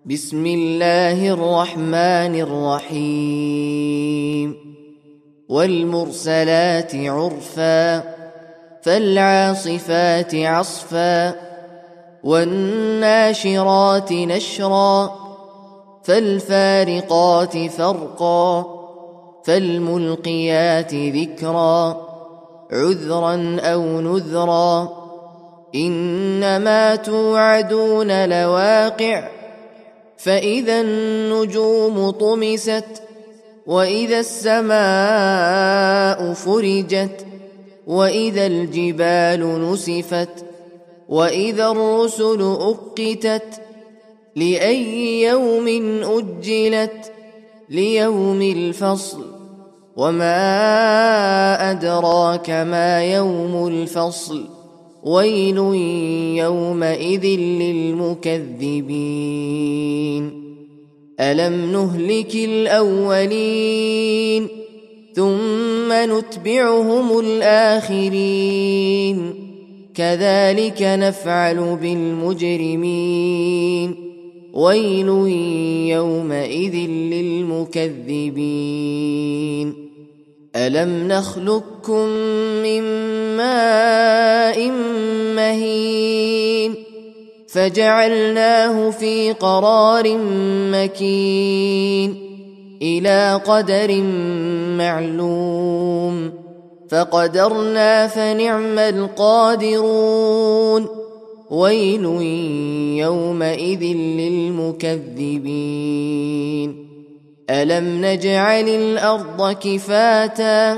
بسم الله الرحمن الرحيم والمرسلات عرفا فالعاصفات عصفا والناشرات نشرا فالفارقات فرقا فالملقيات ذكرا عذرا أو نذرا إنما توعدون لواقع فإذا النجوم طمست وإذا السماء فرجت وإذا الجبال نسفت وإذا الرسل أقتت لأي يوم أجلت ليوم الفصل وما أدراك ما يوم الفصل ويل يومئذ للمكذبين ألم نهلك الأولين ثم نتبعهم الآخرين كذلك نفعل بالمجرمين ويل يومئذ للمكذبين ألم نخلقكم من ماء مهين فجعلناه في قرار مكين إلى قدر معلوم فقدرنا فنعم القادرون ويل يومئذ للمكذبين ألم نجعل الأرض كفاتا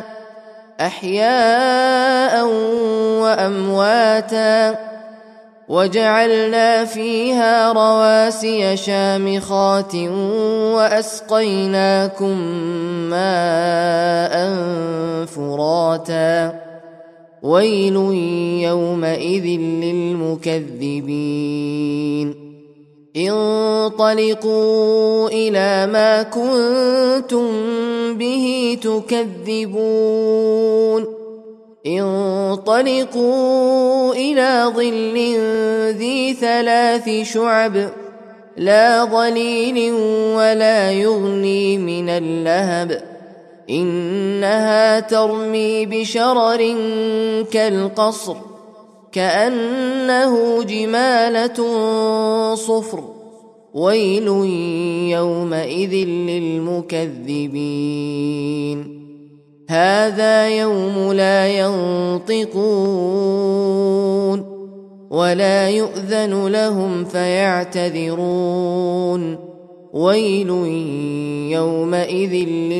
أحياء وأمواتا وجعلنا فيها رواسي شامخات وأسقيناكم ماء فراتا ويل يومئذ للمكذبين انطلقوا إلى ما كنتم به تكذبون انطلقوا إلى ظل ذي 3 شعب لا ظليل ولا يغني من اللهب إنها ترمي بشرر كالقصر كأنه جمالة صفر ويل يومئذ للمكذبين هذا يوم لا ينطقون ولا يؤذن لهم فيعتذرون ويل يومئذ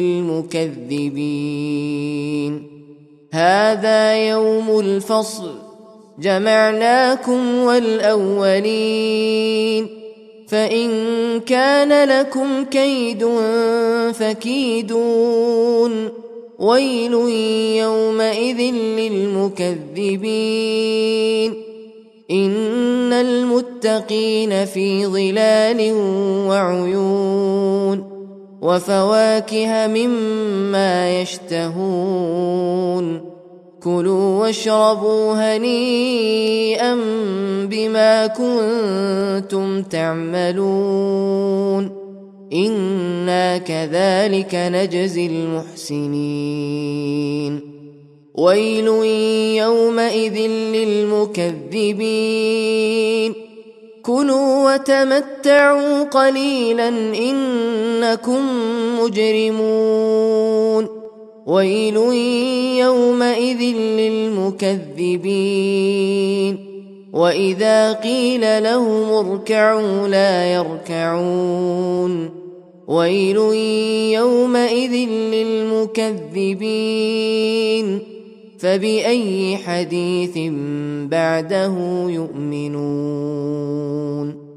للمكذبين هذا يوم الفصل جمعناكم والأولين فإن كان لكم كيد فكيدون ويل يومئذ للمكذبين إن المتقين في ظلال وعيون وفواكه مما يشتهون كلوا واشربوا هنيئا بما كنتم تعملون إنا كذلك نجزي المحسنين ويل يومئذ للمكذبين كلوا وتمتعوا قليلا إنكم مجرمون ويل يومئذ للمكذبين وإذا قيل لهم اركعوا لا يركعون ويل يومئذ للمكذبين فبأي حديث بعده يؤمنون